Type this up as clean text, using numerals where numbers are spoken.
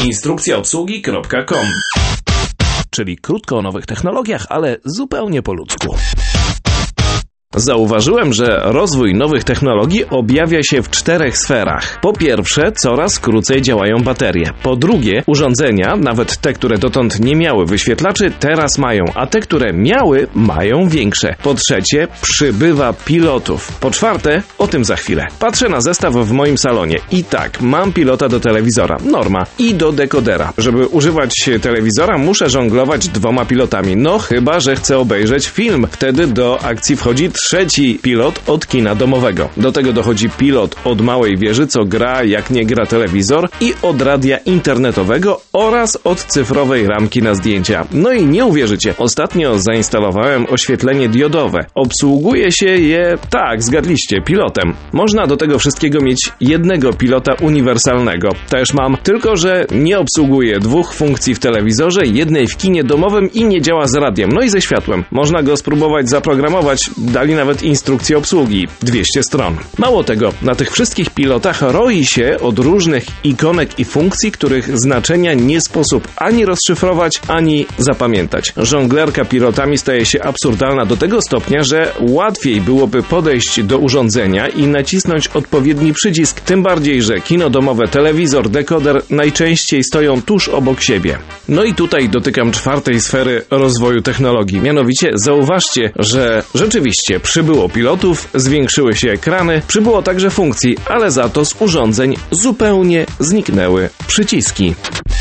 instrukcjaobsługi.com. Czyli krótko o nowych technologiach, ale zupełnie po ludzku. Zauważyłem, że rozwój nowych technologii objawia się w 4 sferach. Po pierwsze, coraz krócej działają baterie. Po drugie, urządzenia, nawet te, które dotąd nie miały wyświetlaczy, teraz mają, a te, które miały, mają większe. Po trzecie, przybywa pilotów. Po czwarte, o tym za chwilę. Patrzę na zestaw w moim salonie i tak, mam pilota do telewizora, norma, i do dekodera. Żeby używać telewizora, muszę żonglować 2 pilotami. No chyba, że chcę obejrzeć film. Wtedy do akcji wchodzi 3. pilot od kina domowego. Do tego dochodzi pilot od małej wieży, co gra jak nie gra telewizor, i od radia internetowego oraz od cyfrowej ramki na zdjęcia. No i nie uwierzycie, ostatnio zainstalowałem oświetlenie diodowe. Obsługuje się je, tak, zgadliście, pilotem. Można do tego wszystkiego mieć jednego pilota uniwersalnego. Też mam, tylko że nie obsługuje 2 funkcji w telewizorze, jednej w kinie domowym i nie działa z radiem, no i ze światłem. Można go spróbować zaprogramować, dali nawet instrukcję obsługi, 200 stron. Mało tego, na tych wszystkich pilotach roi się od różnych ikonek i funkcji, których znaczenia nie sposób ani rozszyfrować, ani zapamiętać. Żonglerka pilotami staje się absurdalna do tego stopnia, że łatwiej byłoby podejść do urządzenia i nacisnąć odpowiedni przycisk, tym bardziej, że kino domowe, telewizor, dekoder najczęściej stoją tuż obok siebie. No i tutaj dotykam 4. sfery rozwoju technologii. Mianowicie zauważcie, że rzeczywiście przybyło pilotów, zwiększyły się ekrany, przybyło także funkcji, ale za to z urządzeń zupełnie zniknęły przyciski.